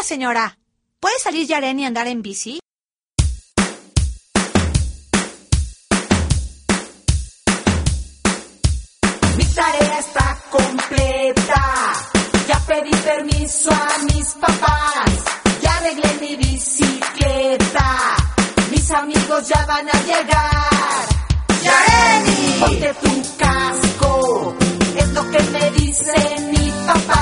Oiga, señora, ¿puede salir Yaren y andar en bici? Mi tarea está completa. Ya pedí permiso a mis papás. Ya arreglé mi bicicleta. Mis amigos ya van a llegar. ¡Yareni! Ponte tu casco. Es lo que me dice mi papá.